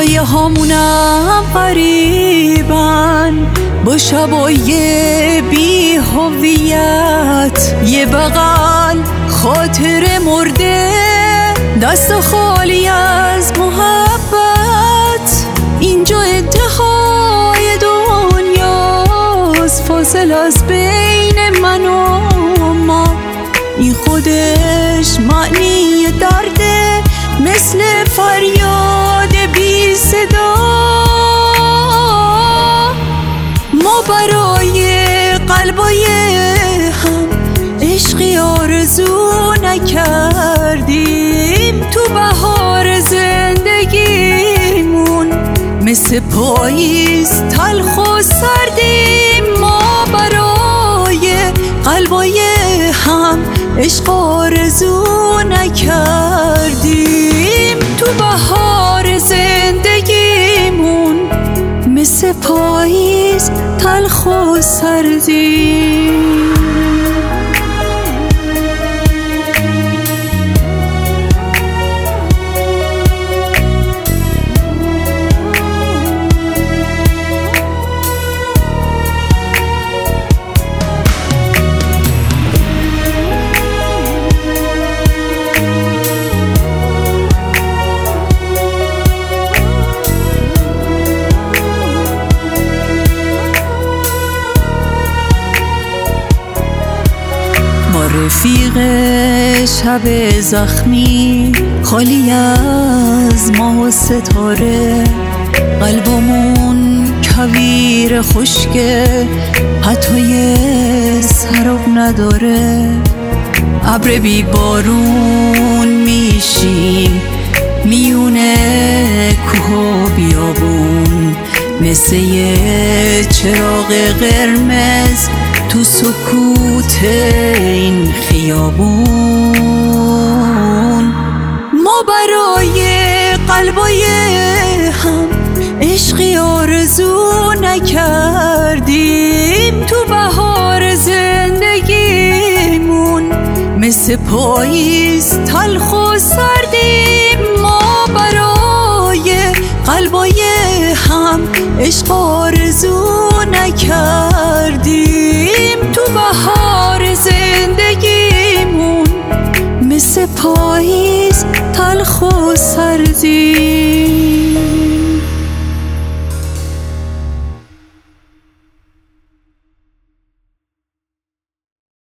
روزای همونم غریبن، با شبای بی هویت، یه بغل خاطر مرده، دست خالی از محبت. اینجا انتهای دنیاست، فاصل از بین من و ما. این خودش معنی درده، مثل فریاد بی صدا. ما برای قلبای هم عشقی آرزو نکردیم، تو بهار زندگیمون مثل پاییز تلخ و سردیم. ما برای قلبای هم عشق آرزو نکردیم، تو بهار زندگیمون مثل پاییز تلخ و سردیم. رفیق شب زخمی، خالی از ماه و ستاره، قلبمون کویر خشکه، حتی یه سراب نداره. ابر بی بارون میشیم میونه کوه و بیابون، مثل یه چراغ قرمز تو سکوت این خیابون. ما برای قلبای هم عشقی آرزو نکردیم، تو بهار زندگیمون مثل پاییز تلخ و سردیم. ما برای قلبای هم عشق آرزو نکردیم، تو بهار زندگیمون مثل پاییز تلخ و سردیم.